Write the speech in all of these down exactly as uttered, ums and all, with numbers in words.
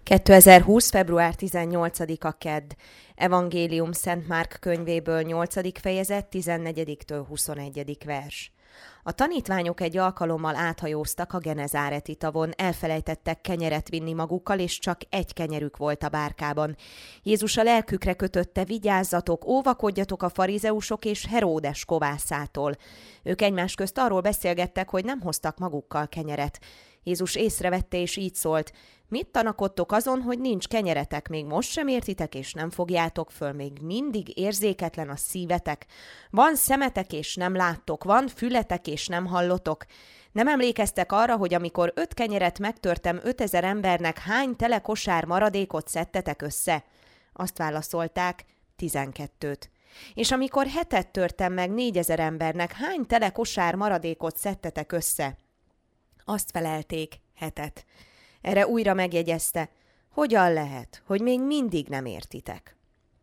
kétezer-húsz. február tizennyolcadika kedd. Evangélium Szent Márk könyvéből nyolcadik fejezet, tizennegyedik huszonegyedik vers. A tanítványok egy alkalommal áthajóztak a Genezáreti tavon, elfelejtettek kenyeret vinni magukkal, és csak egy kenyerük volt a bárkában. Jézus a lelkükre kötötte: vigyázzatok, óvakodjatok a farizeusok és Heródes kovászától. Ők egymás közt arról beszélgettek, hogy nem hoztak magukkal kenyeret. Jézus észrevette, és így szólt: mit tanakodtok azon, hogy nincs kenyeretek? Még most sem értitek, és nem fogjátok föl? Még mindig érzéketlen a szívetek? Van szemetek, és nem láttok? Van fületek, és nem hallotok? Nem emlékeztek arra, hogy amikor öt kenyeret megtörtem ötezer embernek, hány tele kosár maradékot szedtetek össze? Azt válaszolták: tizenkettőt. És amikor hetet törtem meg négyezer embernek, hány tele kosár maradékot szedtetek össze? Azt felelték: hetet. Erre újra megjegyezte: hogyan lehet, hogy még mindig nem értitek?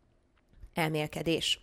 Elmélkedés.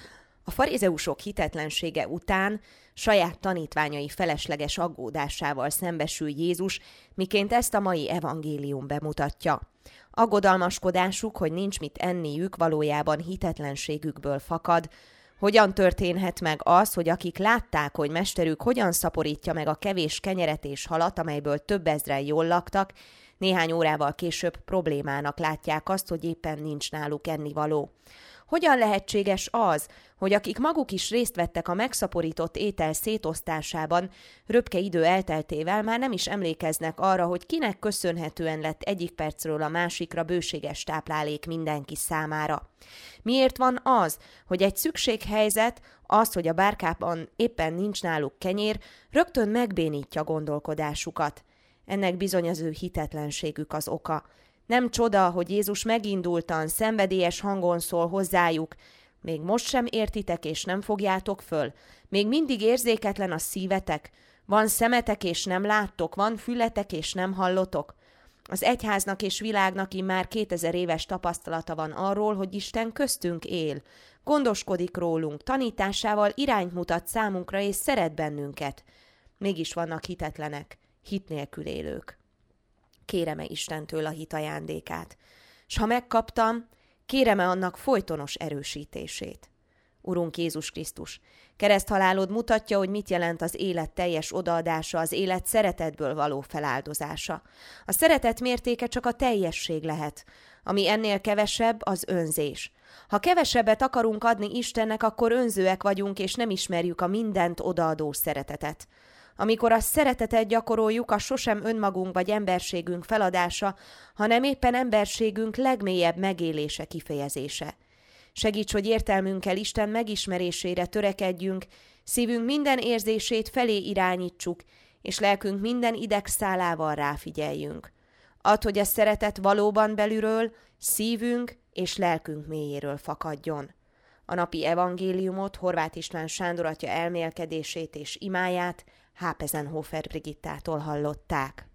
A farizeusok hitetlensége után saját tanítványai felesleges aggódásával szembesül Jézus, miként ezt a mai evangélium bemutatja. Aggodalmaskodásuk, hogy nincs mit enniük, valójában hitetlenségükből fakad. Hogyan történhet meg az, hogy akik látták, hogy mesterük hogyan szaporítja meg a kevés kenyeret és halat, amelyből több ezren jól laktak, néhány órával később problémának látják azt, hogy éppen nincs náluk ennivaló? Hogyan lehetséges az, hogy akik maguk is részt vettek a megszaporított étel szétosztásában, röpke idő elteltével már nem is emlékeznek arra, hogy kinek köszönhetően lett egyik percről a másikra bőséges táplálék mindenki számára? Miért van az, hogy egy szükséghelyzet, az, hogy a bárkában éppen nincs náluk kenyér, rögtön megbénítja gondolkodásukat? Ennek bizony az ő hitetlenségük az oka. Nem csoda, hogy Jézus megindultan, szenvedélyes hangon szól hozzájuk: még most sem értitek és nem fogjátok föl? Még mindig érzéketlen a szívetek? Van szemetek és nem láttok? Van fületek és nem hallotok? Az egyháznak és világnak immár kétezer éves tapasztalata van arról, hogy Isten köztünk él, gondoskodik rólunk, tanításával irányt mutat számunkra és szeret bennünket. Mégis vannak hitetlenek, hit nélkül élők. Kérem-e Istentől a hit ajándékát, s ha megkaptam, kérem-e annak folytonos erősítését? Urunk Jézus Krisztus, kereszthalálod mutatja, hogy mit jelent az élet teljes odaadása, az élet szeretetből való feláldozása. A szeretet mértéke csak a teljesség lehet, ami ennél kevesebb, az önzés. Ha kevesebbet akarunk adni Istennek, akkor önzőek vagyunk, és nem ismerjük a mindent odaadó szeretetet. Amikor a szeretetet gyakoroljuk, a sosem önmagunk vagy emberségünk feladása, hanem éppen emberségünk legmélyebb megélése, kifejezése. Segíts, hogy értelmünkkel Isten megismerésére törekedjünk, szívünk minden érzését felé irányítsuk, és lelkünk minden idegszálával ráfigyeljünk. Add, hogy a szeretet valóban belülről, szívünk és lelkünk mélyéről fakadjon. A napi evangéliumot, Horváth István Sándor atya elmélkedését és imáját Hápezenhofer Brigittától hallották.